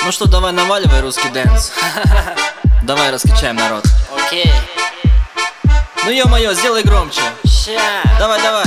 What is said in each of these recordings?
Ну что, давай наваливай русский дэнс. Давай раскачаем народ. Окей. Ну ё-моё, сделай громче. Ща. Давай, давай.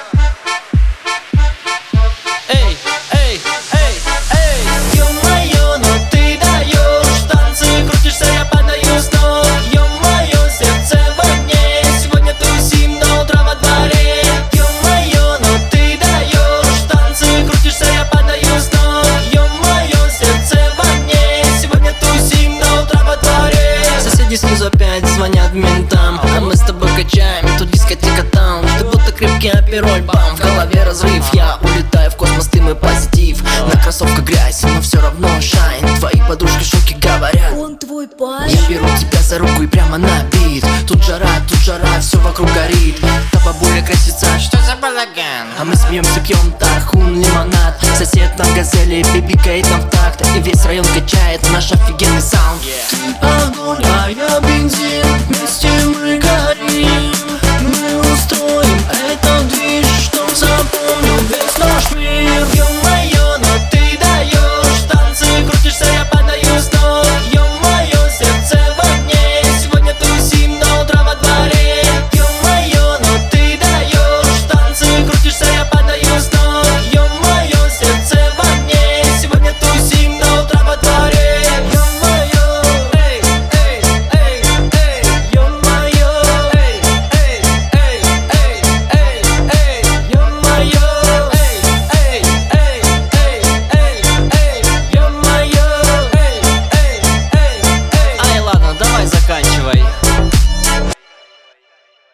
Эй, эй, эй, эй. Ё-моё, ну ты даешь. Танцы крутишься, я падаю с ног. Ё-моё, сердце в огне. Сегодня тусим до утра во дворе. Ё-моё, ну ты даешь. Танцы крутишься, я падаю с ног. Ё-моё, сердце в огне. Сегодня тусим до утра во дворе. Соседи снизу опять звонят ментам, а мы с тобой качаем, тут дискотека там. Ты будто крепкий апероль, бам, в голове разрыв. Я улетаю в космос, ты мой позитив. На кроссовках грязь, но все равно шайн. Твои подружки в шоке говорят: он твой парень. я беру тебя за руку и прямо на бит. Тут жара, все вокруг горит. Та бабуля красится, Что за балаган? а мы смеемся, пьем тархун, лимонад. Сосед на газели бибикает нам в такт. И весь район качает наш офигенный саунд. Огонь, а я бензин. Вместе мы горим.